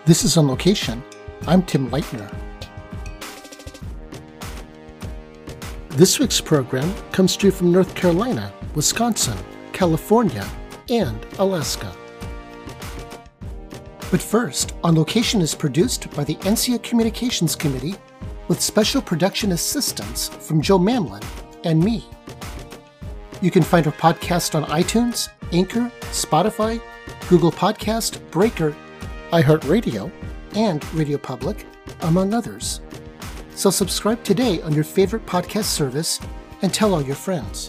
This is On Location. I'm Tim Leitner. This week's program comes to you from North Carolina, Wisconsin, California, and Alaska. But first, On Location is produced by the NCIA Communications Committee with special production assistance from Joe Mamlin and me. You can find our podcast on iTunes, Anchor, Spotify, Google Podcast, Breaker, iHeartRadio, and Radio Public, among others. So subscribe today on your favorite podcast service and tell all your friends.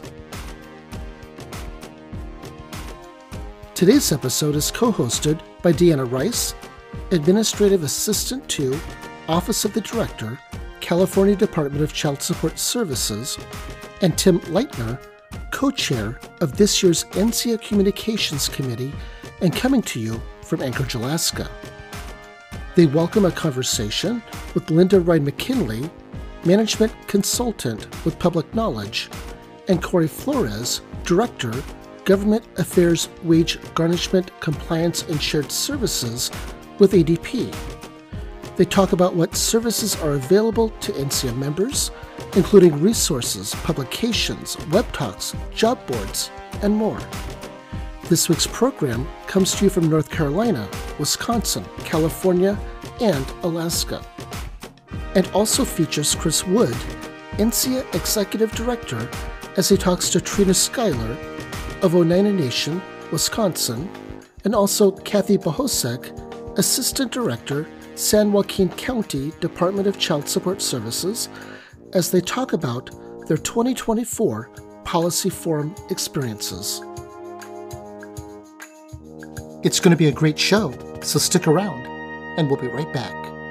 Today's episode is co-hosted by Deanna Rice, Administrative Assistant to Office of the Director, California Department of Child Support Services, and Tim Leitner, co-chair of this year's NCIA Communications Committee, and coming to you from Anchorage, Alaska. They welcome a conversation with Linda Ryan McKinley, Management Consultant with Public Knowledge, and Corey Flores, Director, Government Affairs Wage Garnishment Compliance and Shared Services with ADP. They talk about what services are available to NCIA members, including resources, publications, web talks, job boards, and more. This week's program comes to you from North Carolina, Wisconsin, California, and Alaska, and also features Chris Wood, NCIA Executive Director, as he talks to Trina Schuyler of Oneida Nation, Wisconsin, and also Kathy Bohosek, Assistant Director, San Joaquin County Department of Child Support Services, as they talk about their 2024 Policy Forum experiences. It's going to be a great show, so stick around, and we'll be right back.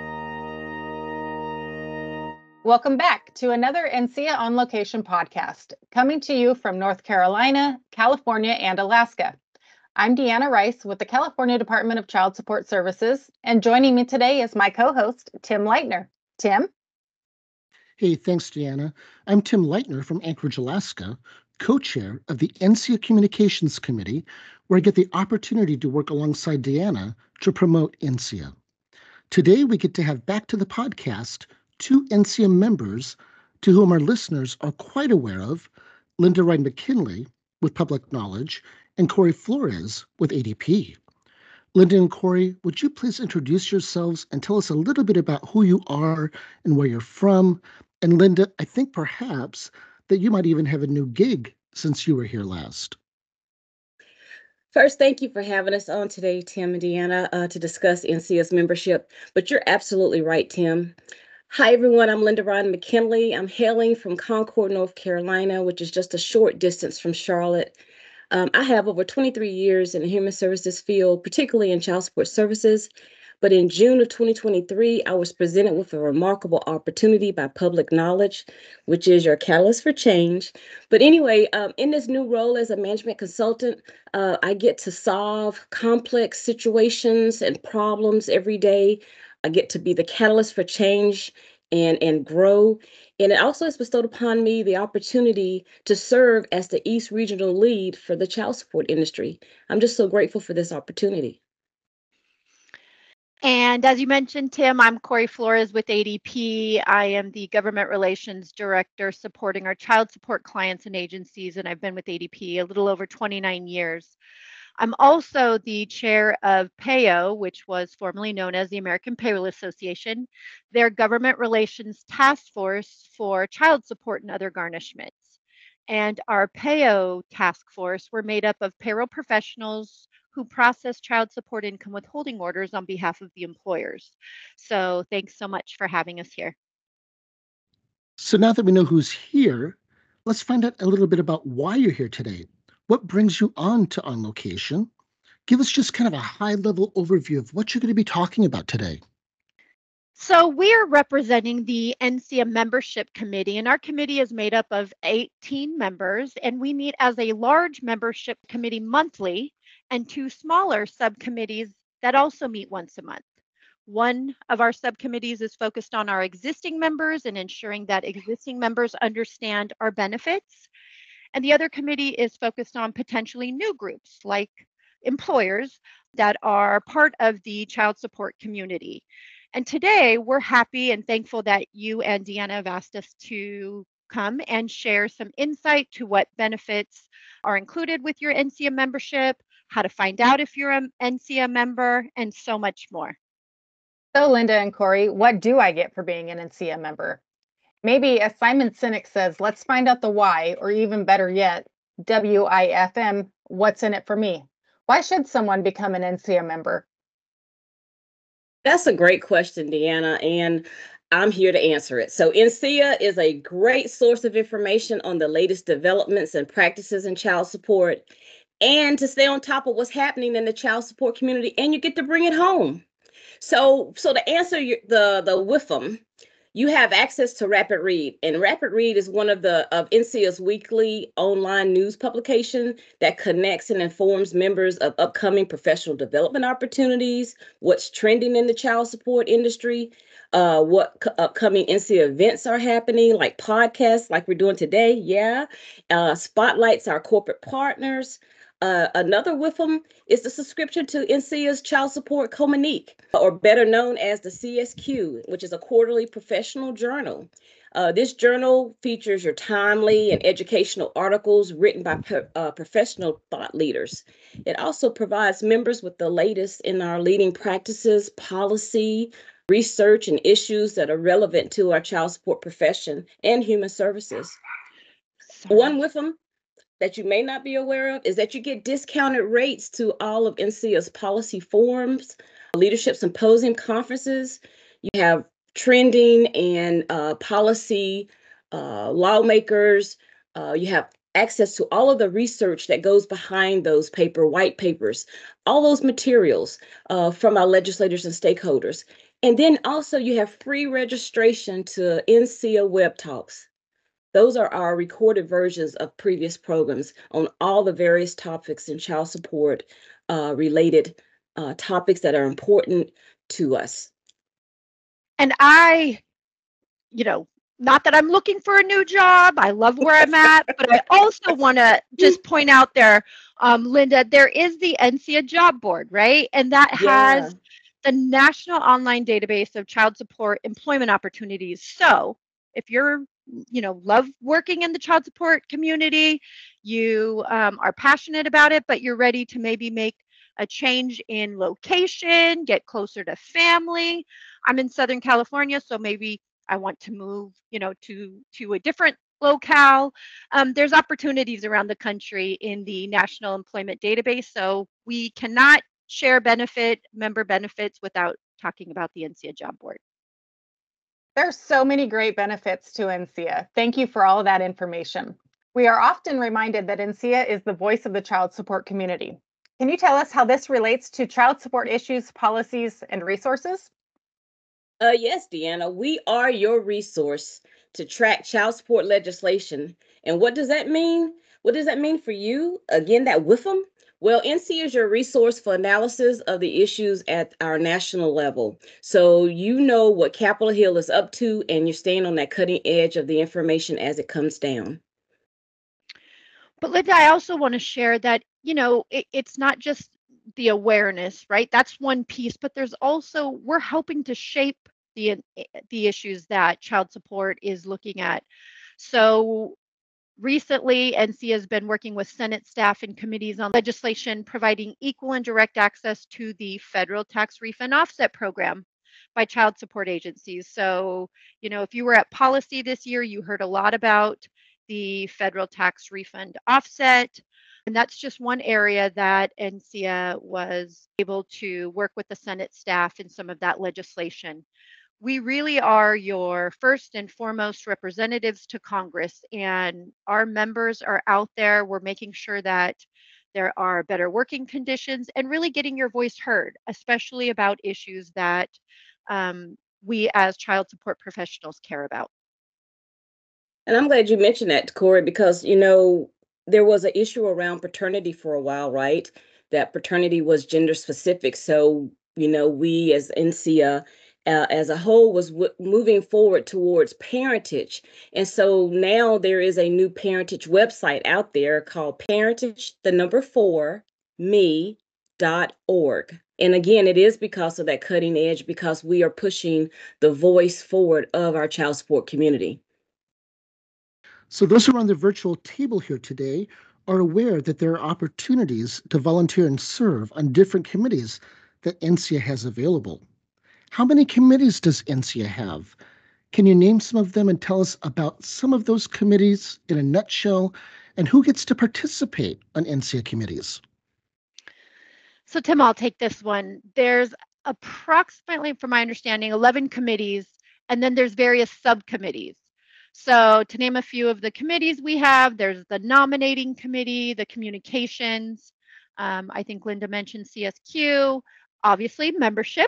Welcome back to another NCIA On Location podcast, coming to you from North Carolina, California, and Alaska. I'm Deanna Rice with the California Department of Child Support Services, and joining me today is my co-host, Tim Leitner. Tim? Hey, thanks, Deanna. I'm Tim Leitner from Anchorage, Alaska, co-chair of the NCIA Communications Committee, where I get the opportunity to work alongside Deanna to promote NCIA. Today, we get to have back to the podcast two NCIA members to whom our listeners are quite aware of, Linda Ryan McKinley with Public Knowledge and Corey Flores with ADP. Linda and Corey, would you please introduce yourselves and tell us a little bit about who you are and where you're from? And Linda, I think perhaps that you might even have a new gig since you were here last. First, thank you for having us on today, Tim and Deanna, to discuss NCIA's membership. But you're absolutely right, Tim. Hi, everyone. I'm Linda Ryan McKinley. I'm hailing from Concord, North Carolina, which is just a short distance from Charlotte. I have over 23 years in the human services field, particularly in child support services. But in June of 2023, I was presented with a remarkable opportunity by Public Knowledge, which is your catalyst for change. But anyway, in this new role as a management consultant, I get to solve complex situations and problems every day. I get to be the catalyst for change and grow. And it also has bestowed upon me the opportunity to serve as the East Regional Lead for the child support industry. I'm just so grateful for this opportunity. And as you mentioned, Tim, I'm Corey Flores with ADP. I am the Government Relations Director supporting our child support clients and agencies, and I've been with ADP a little over 29 years. I'm also the chair of PAYO, which was formerly known as the American Payroll Association, their Government Relations Task Force for Child Support and Other Garnishments. And our PAYO task force were made up of payroll professionals who process child support income withholding orders on behalf of the employers. So thanks so much for having us here. So now that we know who's here, let's find out a little bit about why you're here today. What brings you on to On Location? Give us just kind of a high-level overview of what you're going to be talking about today. So we're representing the NCIA Membership Committee, and our committee is made up of 18 members, and we meet as a large membership committee monthly and two smaller subcommittees that also meet once a month. One of our subcommittees is focused on our existing members and ensuring that existing members understand our benefits. And the other committee is focused on potentially new groups like employers that are part of the child support community. And today we're happy and thankful that you and Deanna have asked us to come and share some insight to what benefits are included with your NCIA membership, how to find out if you're an NCIA member, and so much more. So, Linda and Corey, what do I get for being an NCIA member? Maybe, as Simon Sinek says, let's find out the why, or even better yet, WIFM, what's in it for me? Why should someone become an NCIA member? That's a great question, Deanna, and I'm here to answer it. So, NCIA is a great source of information on the latest developments and practices in child support, and to stay on top of what's happening in the child support community, and you get to bring it home. So to answer the WIFM, you have access to Rapid Read, and Rapid Read is one of NCIA's weekly online news publication that connects and informs members of upcoming professional development opportunities, what's trending in the child support industry, what upcoming NCIA events are happening, like podcasts, like we're doing today. Spotlights our corporate partners. Another WIFM is the subscription to NCIA's Child Support Communique, or better known as the CSQ, which is a quarterly professional journal. This journal features your timely and educational articles written by professional thought leaders. It also provides members with the latest in our leading practices, policy, research, and issues that are relevant to our child support profession and human services. One WIFM that you may not be aware of is that you get discounted rates to all of NCIA's policy forums, leadership symposium conferences. You have trending and policy lawmakers. You have access to all of the research that goes behind those white papers, all those materials from our legislators and stakeholders. And then also you have free registration to NCIA Web Talks. Those are our recorded versions of previous programs on all the various topics in child support related topics that are important to us. And not that I'm looking for a new job. I love where I'm at, but I also want to just point out there, Linda, there is the NCIA job board, right? And that has the National Online Database of Child Support Employment Opportunities. So if you're love working in the child support community, you are passionate about it, but you're ready to maybe make a change in location, get closer to family. I'm in Southern California, so maybe I want to move, to a different locale. There's opportunities around the country in the National Employment Database, so we cannot share member benefits without talking about the NCIA job board. There's so many great benefits to NCIA. Thank you for all of that information. We are often reminded that NCIA is the voice of the child support community. Can you tell us how this relates to child support issues, policies, and resources? Yes, Deanna, we are your resource to track child support legislation. And what does that mean? What does that mean for you? Again, that WIFM? Well, NCIA is your resource for analysis of the issues at our national level. So you know what Capitol Hill is up to, and you're staying on that cutting edge of the information as it comes down. But Linda, I also want to share that, it's not just the awareness, right? That's one piece, but there's also, we're helping to shape the issues that child support is looking at. So recently, NCIA has been working with Senate staff and committees on legislation providing equal and direct access to the federal tax refund offset program by child support agencies. So, if you were at policy this year, you heard a lot about the federal tax refund offset. And that's just one area that NCIA was able to work with the Senate staff in some of that legislation. We really are your first and foremost representatives to Congress, and our members are out there. We're making sure that there are better working conditions and really getting your voice heard, especially about issues that we as child support professionals care about. And I'm glad you mentioned that, Corey, because, there was an issue around paternity for a while, right? That paternity was gender specific. So, we as NCIA as a whole was moving forward towards parentage. And so now there is a new parentage website out there called Parentage, the number 4, me, NCA.org. And again, it is because of that cutting edge, because we are pushing the voice forward of our child support community. So those who are on the virtual table here today are aware that there are opportunities to volunteer and serve on different committees that NCA has available. How many committees does NCA have? Can you name some of them and tell us about some of those committees in a nutshell, and who gets to participate on NCA committees? So Tim, I'll take this one. There's approximately, from my understanding, 11 committees, and then there's various subcommittees. So to name a few of the committees we have, there's the nominating committee, the communications, I think Linda mentioned CSQ, obviously membership.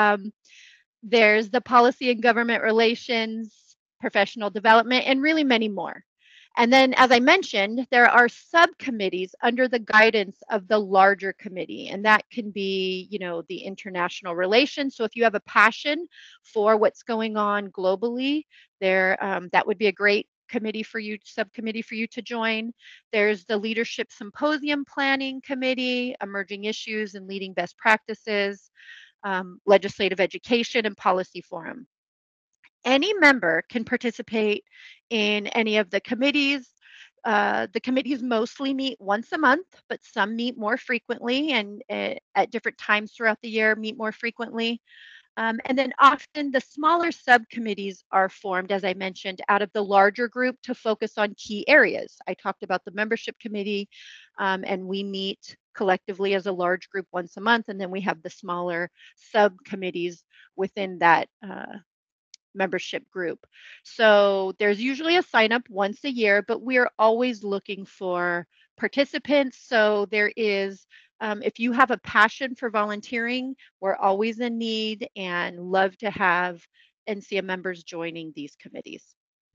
There's the policy and government relations, professional development, and really many more. And then, as I mentioned, there are subcommittees under the guidance of the larger committee, and that can be, the international relations. So if you have a passion for what's going on globally, that would be a great subcommittee for you to join. There's the Leadership Symposium Planning Committee, Emerging Issues and Leading Best Practices, Legislative Education and Policy Forum. Any member can participate in any of the committees. The committees mostly meet once a month, but some meet more frequently and at different times throughout the year meet more frequently. And then often the smaller subcommittees are formed, as I mentioned, out of the larger group to focus on key areas. I talked about the membership committee, and we meet collectively as a large group once a month, and then we have the smaller subcommittees within that membership group. So there's usually a sign up once a year, but we're always looking for participants. So there is, if you have a passion for volunteering, we're always in need and love to have NCA members joining these committees.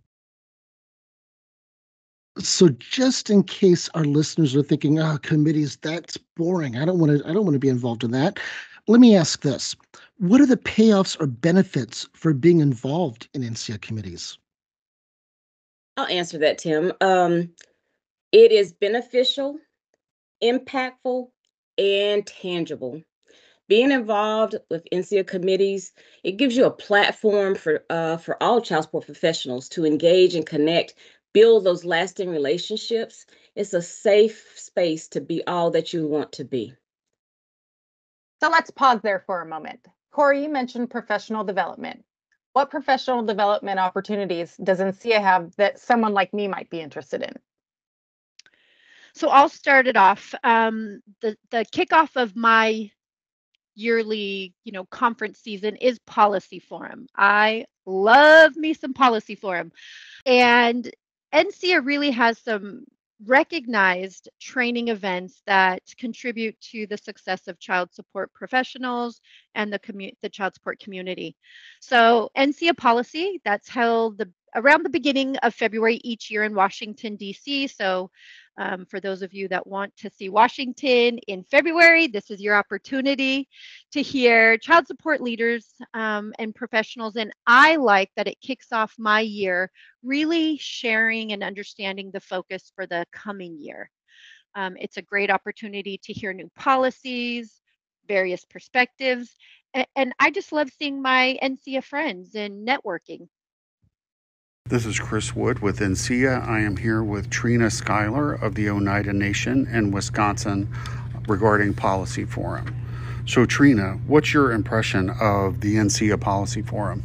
So just in case our listeners are thinking, committees, that's boring. I don't want to be involved in that. Let me ask this. What are the payoffs or benefits for being involved in NCA committees? I'll answer that, Tim. It is beneficial, impactful, and tangible. Being involved with NCA committees, it gives you a platform for all child support professionals to engage and connect, build those lasting relationships. It's a safe space to be all that you want to be. So let's pause there for a moment. Corey, you mentioned professional development. What professional development opportunities does NCA have that someone like me might be interested in? So I'll start it off. The kickoff of my yearly, conference season is Policy Forum. I love me some Policy Forum. And NCA really has some recognized training events that contribute to the success of child support professionals and the child support community. So NCA Policy, that's held around the beginning of February each year in Washington, D.C. So for those of you that want to see Washington in February, this is your opportunity to hear child support leaders and professionals. And I like that it kicks off my year really sharing and understanding the focus for the coming year. It's a great opportunity to hear new policies, various perspectives, and I just love seeing my NCA friends and networking. This is Chris Wood with NCA. I am here with Trina Schuyler of the Oneida Nation in Wisconsin regarding Policy Forum. So Trina, what's your impression of the NCA Policy Forum?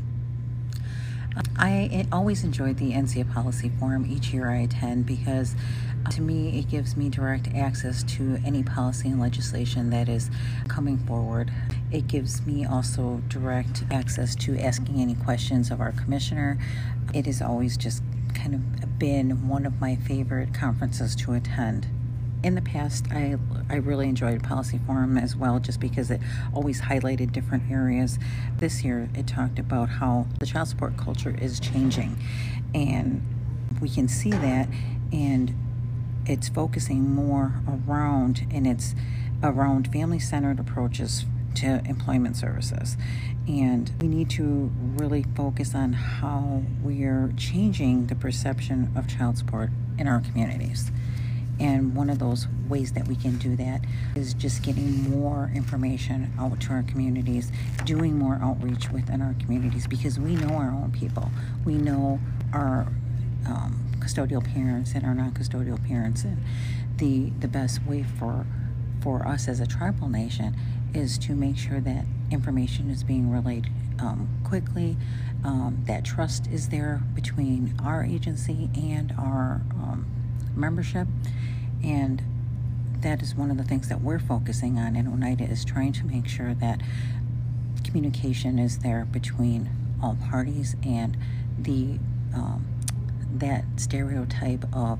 I always enjoyed the NCA Policy Forum each year I attend because to me it gives me direct access to any policy and legislation that is coming forward. It gives me also direct access to asking any questions of our commissioner. It has always just kind of been one of my favorite conferences to attend. In the past, I really enjoyed Policy Forum as well, just because it always highlighted different areas. This year, it talked about how the child support culture is changing, and we can see that, and it's focusing more around, and it's around family-centered approaches to employment services. And we need to really focus on how we are changing the perception of child support in our communities. And one of those ways that we can do that is just getting more information out to our communities, doing more outreach within our communities, because we know our own people. We know our custodial parents and our non-custodial parents. And the best way for us as a tribal nation is to make sure that information is being relayed quickly, that trust is there between our agency and our membership. And that is one of the things that we're focusing on in Oneida, is trying to make sure that communication is there between all parties, and the that stereotype of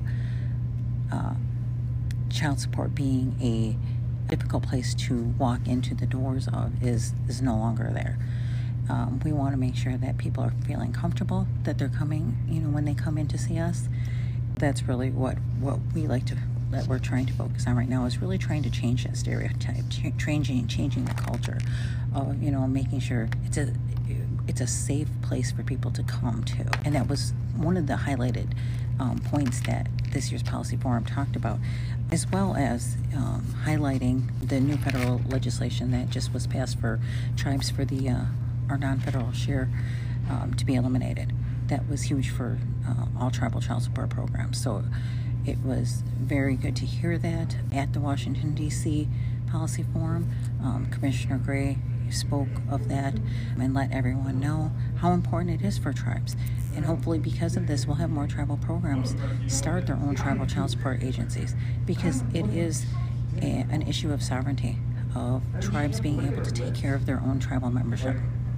child support being a difficult place to walk into the doors of is no longer there. We want to make sure that people are feeling comfortable, that they're coming, when they come in to see us. That's really what we like to, that we're trying to focus on right now, is really trying to change that stereotype, changing the culture of, making sure it's a safe place for people to come to. And that was one of the highlighted points that this year's policy forum talked about, as well as highlighting the new federal legislation that just was passed for tribes for the our non-federal share to be eliminated. That was huge for all tribal child support programs. So it was very good to hear that at the Washington, D.C. Policy Forum. Commissioner Gray spoke of that and let everyone know how important it is for tribes. And hopefully because of this, we'll have more tribal programs start their own tribal child support agencies, because it is an issue of sovereignty, of tribes being able to take care of their own tribal membership.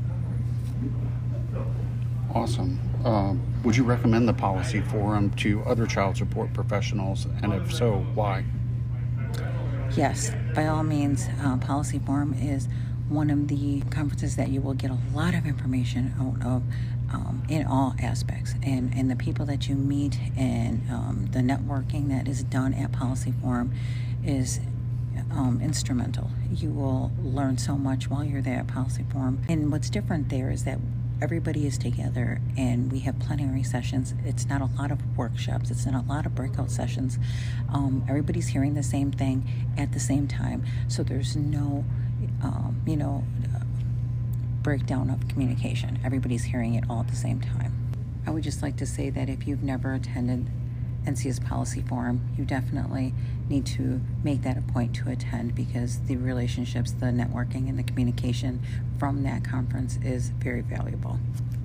Awesome. Would you recommend the policy forum to other child support professionals? And if so, why? Yes, by all means. Policy Forum is one of the conferences that you will get a lot of information out of in all aspects. And the people that you meet and the networking that is done at Policy Forum is instrumental. You will learn so much while you're there at Policy Forum. And what's different there is that everybody is together and we have plenary sessions. It's not a lot of workshops. It's not a lot of breakout sessions. Everybody's hearing the same thing at the same time. So there's no, breakdown of communication. Everybody's hearing it all at the same time. I would just like to say that if you've never attended NCIA's Policy Forum, you definitely need to make that a point to attend, because the relationships, the networking, and the communication from that conference is very valuable.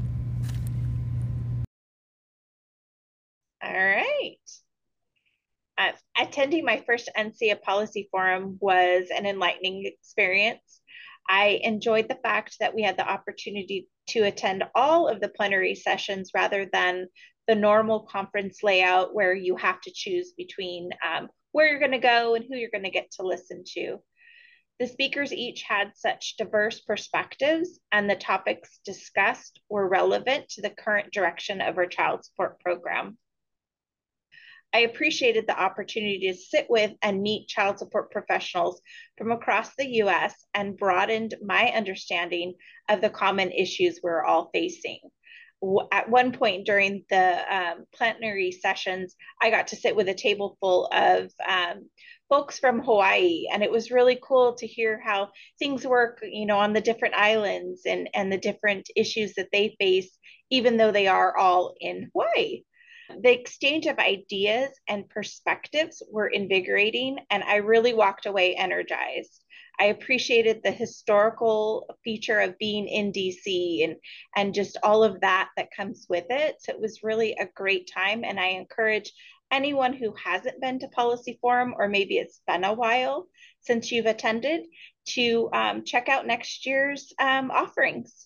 All right. Attending my first NCIA Policy Forum was an enlightening experience. I enjoyed the fact that we had the opportunity to attend all of the plenary sessions rather than the normal conference layout where you have to choose between where you're going to go and who you're going to get to listen to. The speakers each had such diverse perspectives, and the topics discussed were relevant to the current direction of our child support program. I appreciated the opportunity to sit with and meet child support professionals from across the U.S. and broadened my understanding of the common issues we're all facing. At one point during the plenary sessions, I got to sit with a table full of folks from Hawaii, and it was really cool to hear how things work, on the different islands and the different issues that they face, even though they are all in Hawaii. The exchange of ideas and perspectives were invigorating, and I really walked away energized. I appreciated the historical feature of being in DC and just all of that comes with it. So it was really a great time, and I encourage anyone who hasn't been to Policy Forum, or maybe it's been a while since you've attended, to check out next year's offerings.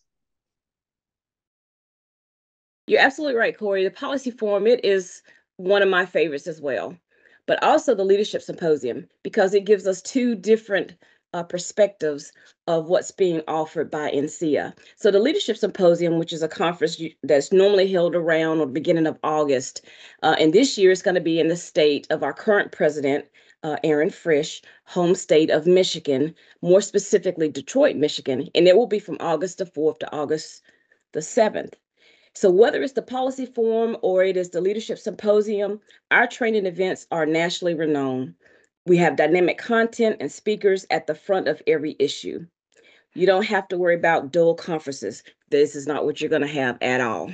You're absolutely right, Corey. The Policy Forum, it is one of my favorites as well, but also the Leadership Symposium, because it gives us two different perspectives of what's being offered by NCIA. So the Leadership Symposium, which is a conference that's normally held around the beginning of August, and this year is going to be in the state of our current president, Aaron Frisch, home state of Michigan, more specifically Detroit, Michigan, and it will be from August the 4th to August the 7th. So whether it's the policy forum or it is the leadership symposium, our training events are nationally renowned. We have dynamic content and speakers at the front of every issue. You don't have to worry about dual conferences. This is not what you're going to have at all.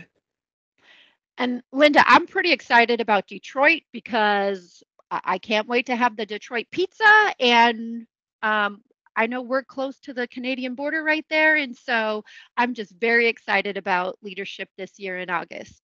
And Linda, I'm pretty excited about Detroit because I can't wait to have the Detroit pizza. And I know we're close to the Canadian border right there. And so I'm just very excited about leadership this year in August.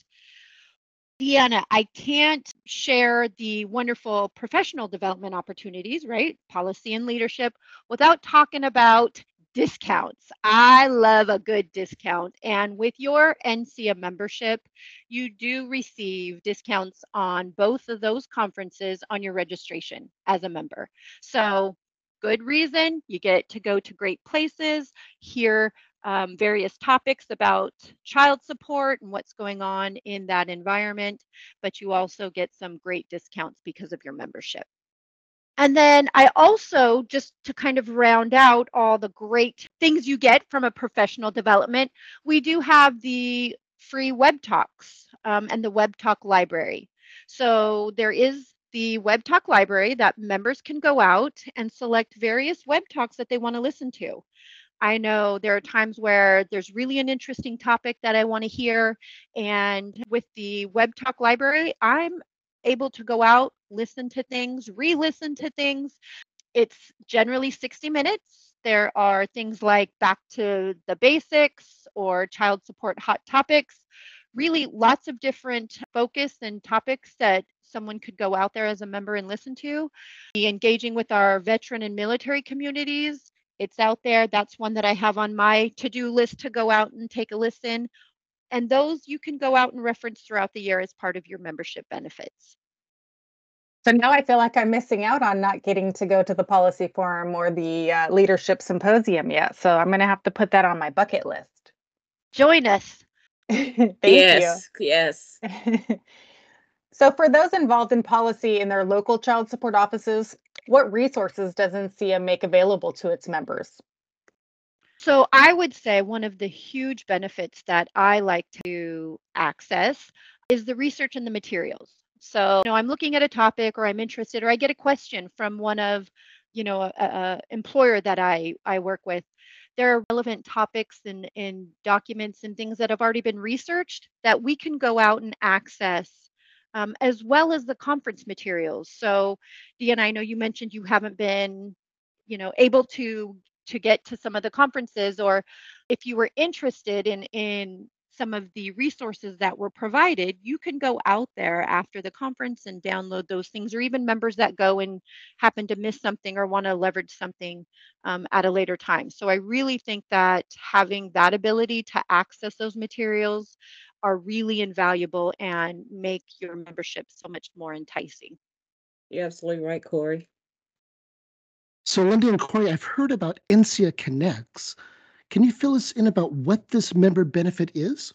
Deanna, I can't share the wonderful professional development opportunities, right? Policy and leadership, without talking about discounts. I love a good discount. And with your NCIA membership, you do receive discounts on both of those conferences on your registration as a member. So, good reason. You get to go to great places, hear various topics about child support and what's going on in that environment, but you also get some great discounts because of your membership. And then I also, just to kind of round out all the great things you get from a professional development, we do have the free web talks and the web talk library. So there is the web talk library that members can go out and select various web talks that they want to listen to. I know there are times where there's really an interesting topic that I want to hear. And with the Web Talk library, I'm able to go out, listen to things, re listen to things. It's generally 60 minutes. There are things like Back to the Basics or Child Support Hot Topics. Really, lots of different focus and topics that someone could go out there as a member and listen to. Be engaging with our veteran and military communities. It's out there. That's one that I have on my to-do list to go out and take a listen. And those you can go out and reference throughout the year as part of your membership benefits. So now I feel like I'm missing out on not getting to go to the policy forum or the leadership symposium yet. So I'm going to have to put that on my bucket list. Join us. Thank Yes, you. yes. So for those involved in policy in their local child support offices, what resources does NCIA make available to its members? So I would say one of the huge benefits that I like to access is the research and the materials. So, I'm looking at a topic or I'm interested or I get a question from one of, a employer that I work with. There are relevant topics and documents and things that have already been researched that we can go out and access, as well as the conference materials. So, Deanna, I know you mentioned you haven't been, able to get to some of the conferences, or if you were interested in some of the resources that were provided, you can go out there after the conference and download those things, or even members that go and happen to miss something or want to leverage something at a later time. So I really think that having that ability to access those materials are really invaluable and make your membership so much more enticing. You're absolutely right, Corey. So, Linda and Corey, I've heard about NCIA Connects. Can you fill us in about what this member benefit is?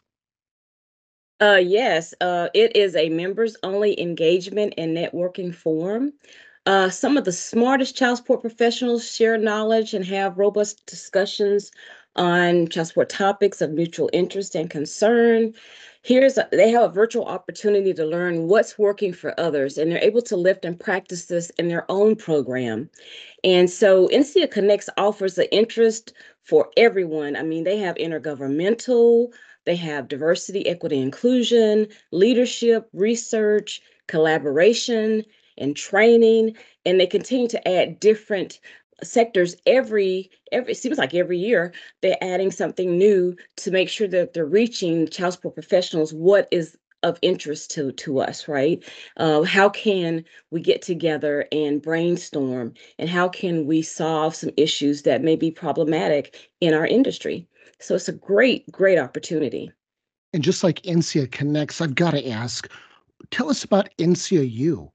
Yes, it is a members only engagement and networking forum. Some of the smartest child support professionals share knowledge and have robust discussions on child support topics of mutual interest and concern. They have a virtual opportunity to learn what's working for others, and they're able to lift and practice this in their own program. And so NCIA Connects offers the interest for everyone. I mean, they have intergovernmental, they have diversity, equity, inclusion, leadership, research, collaboration, and training, and they continue to add different sectors every it seems like every year they're adding something new to make sure that they're reaching child support professionals what is of interest to us, right? How can we get together and brainstorm, and how can we solve some issues that may be problematic in our industry? So it's a great opportunity. And just like NCIA Connects, I've got to ask, tell us about NCIA-U.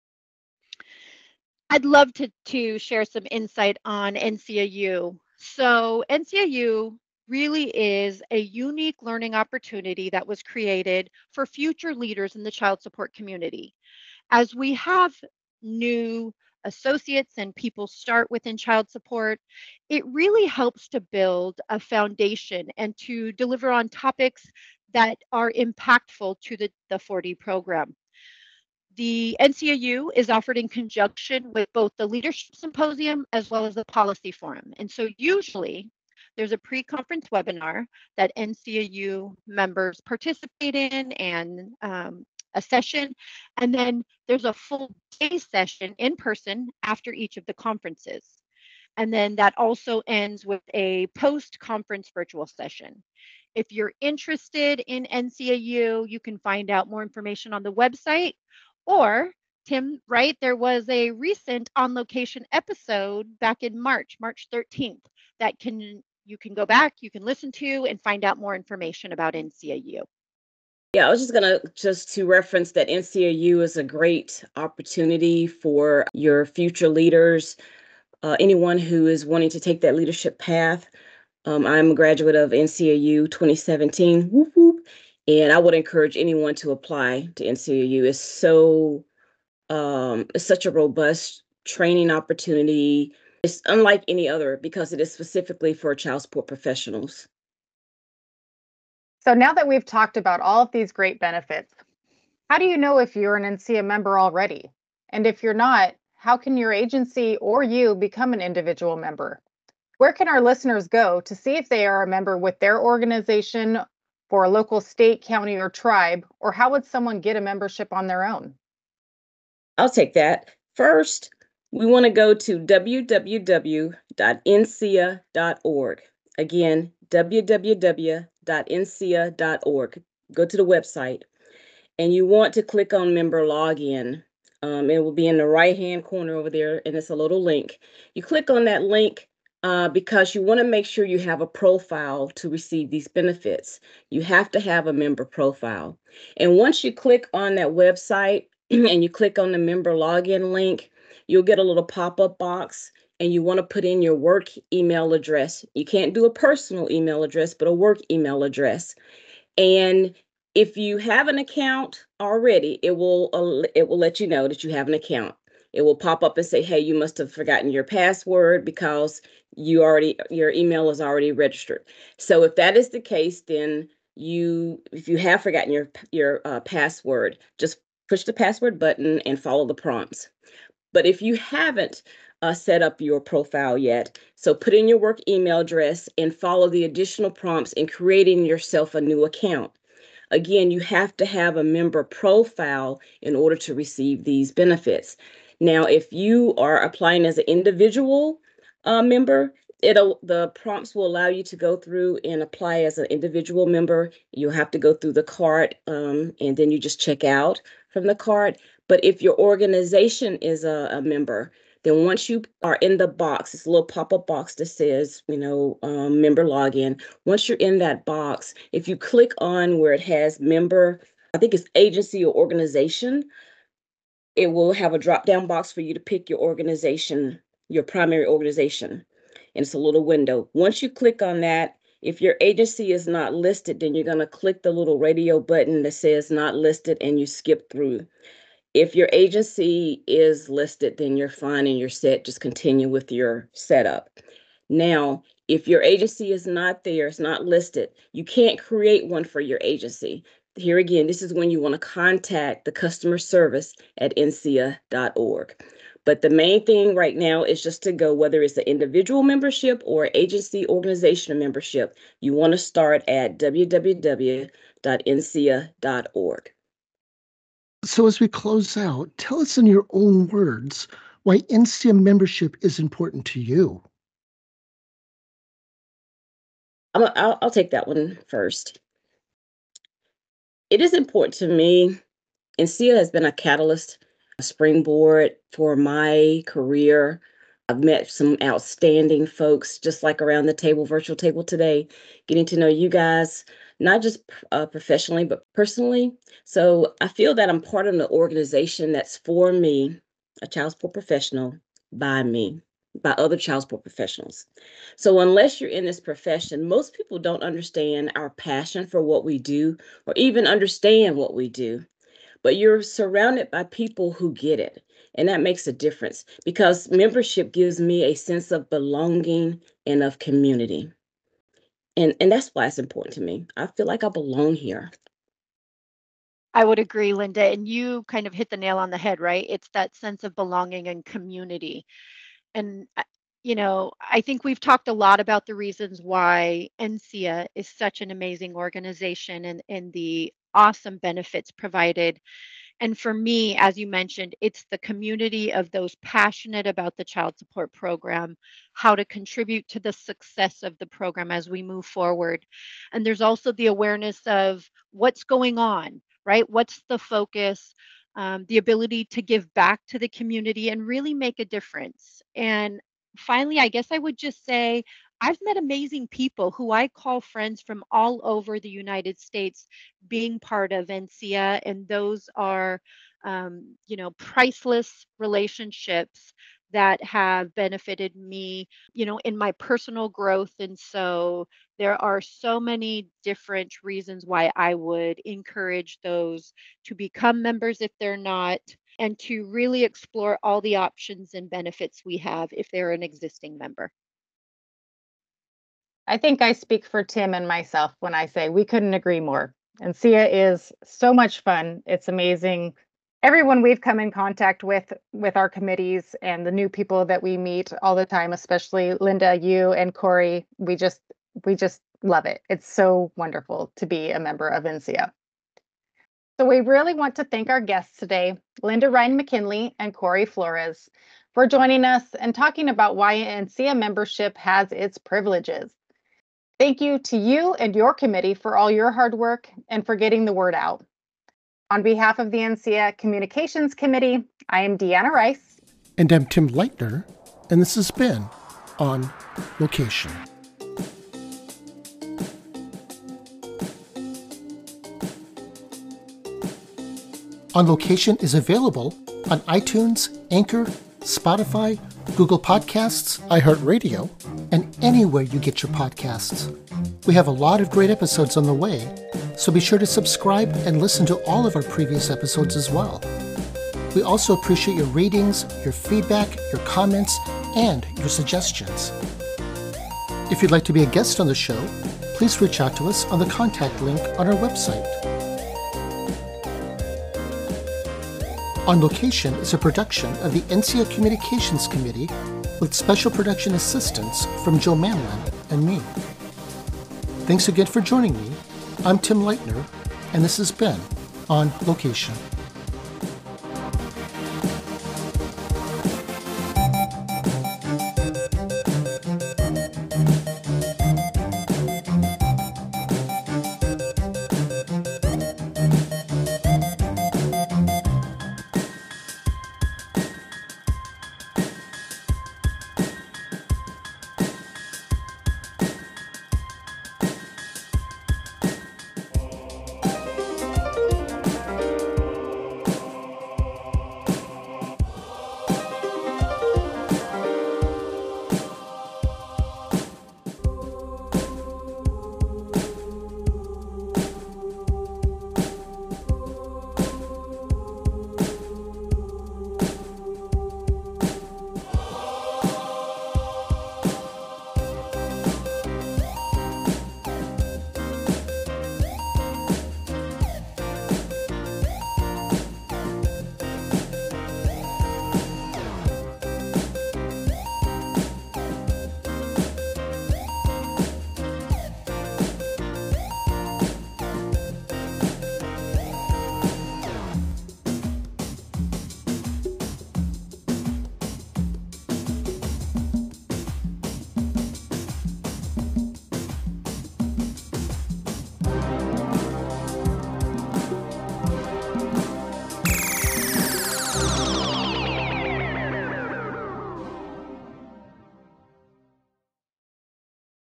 I'd love to share some insight on NCIA-U. So NCIA-U really is a unique learning opportunity that was created for future leaders in the child support community. As we have new associates and people start within child support, it really helps to build a foundation and to deliver on topics that are impactful to the 4D program. The NCAU is offered in conjunction with both the Leadership Symposium as well as the Policy Forum. And so usually there's a pre-conference webinar that NCAU members participate in and a session. And then there's a full day session in person after each of the conferences. And then that also ends with a post-conference virtual session. If you're interested in NCAU, you can find out more information on the website. Or, Tim, right, there was a recent On Location episode back in March 13th, that you can go back, you can listen to, and find out more information about NCAU. Yeah, I was just to reference that NCAU is a great opportunity for your future leaders, anyone who is wanting to take that leadership path. I'm a graduate of NCAU 2017, whoop, whoop, and I would encourage anyone to apply to NCAU. It's such a robust training opportunity. It's unlike any other because it is specifically for child support professionals. So now that we've talked about all of these great benefits, how do you know if you're an NCIA member already? And if you're not, how can your agency or you become an individual member? Where can our listeners go to see if they are a member with their organization for a local state, county, or tribe, or how would someone get a membership on their own? I'll take that. First, we want to go to www.ncia.org. Again, www.ncia.org. Go to the website, and you want to click on member login. It will be in the right-hand corner over there, and it's a little link. You click on that link because you want to make sure you have a profile to receive these benefits. You have to have a member profile. And once you click on that website and you click on the member login link, you'll get a little pop-up box, and you want to put in your work email address. You can't do a personal email address, but a work email address. And if you have an account already, it will let you know that you have an account. It will pop up and say, hey, you must have forgotten your password because your email is already registered. So if that is the case, then if you have forgotten your password, just push the password button and follow the prompts. But if you haven't set up your profile yet, so put in your work email address and follow the additional prompts in creating yourself a new account. Again, you have to have a member profile in order to receive these benefits. Now, if you are applying as an individual member, the prompts will allow you to go through and apply as an individual member. You'll have to go through the cart, and then you just check out from the cart. But if your organization is a member, then once you are in the box, it's a little pop-up box that says, member login. Once you're in that box, if you click on where it has member, I think it's agency or organization, it will have a drop-down box for you to pick your organization, your primary organization. And it's a little window. Once you click on that, if your agency is not listed, then you're going to click the little radio button that says not listed, and you skip through. If your agency is listed, then you're fine and you're set. Just continue with your setup. Now, if your agency is not there, it's not listed, you can't create one for your agency. Here again, this is when you want to contact the customer service at NCIA.org. But the main thing right now is just to go, whether it's an individual membership or agency organizational membership, you want to start at www.ncia.org. So as we close out, tell us in your own words why NCIA membership is important to you. I'll take that one first. It is important to me. NCIA has been a catalyst, a springboard for my career. I've met some outstanding folks, just like around the table, virtual table today, getting to know you guys, not just professionally, but personally. So I feel that I'm part of the organization that's for me, a child support professional, by me, by other child support professionals. So unless you're in this profession, most people don't understand our passion for what we do or even understand what we do. But you're surrounded by people who get it. And that makes a difference because membership gives me a sense of belonging and of community. And that's why it's important to me. I feel like I belong here. I would agree, Linda. And you kind of hit the nail on the head, right? It's that sense of belonging and community. And, I think we've talked a lot about the reasons why NCIA is such an amazing organization and the awesome benefits provided. And for me, as you mentioned, it's the community of those passionate about the child support program, how to contribute to the success of the program as we move forward. And there's also the awareness of what's going on, right? What's the focus? The ability to give back to the community and really make a difference. And finally, I guess I would just say I've met amazing people who I call friends from all over the United States being part of NCIA, and those are, priceless relationships that have benefited me, in my personal growth. And so there are so many different reasons why I would encourage those to become members if they're not, and to really explore all the options and benefits we have if they're an existing member. I think I speak for Tim and myself when I say we couldn't agree more. NCIA is so much fun. It's amazing. Everyone we've come in contact with our committees and the new people that we meet all the time, especially Linda, you and Corey, we just love it. It's so wonderful to be a member of NCIA. So we really want to thank our guests today, Linda Ryan McKinley and Corey Flores, for joining us and talking about why NCIA membership has its privileges. Thank you to you and your committee for all your hard work and for getting the word out. On behalf of the NCIA Communications Committee, I am Deanna Rice. And I'm Tim Leitner, and this has been On Location. On Location is available on iTunes, Anchor, Spotify, Google Podcasts, iHeartRadio, and anywhere you get your podcasts. We have a lot of great episodes on the way, so be sure to subscribe and listen to all of our previous episodes as well. We also appreciate your ratings, your feedback, your comments, and your suggestions. If you'd like to be a guest on the show, please reach out to us on the contact link on our website. On Location is a production of the NCIA Communications Committee with special production assistance from Joe Manlin and me. Thanks again for joining me. I'm Tim Leitner, and this has been On Location.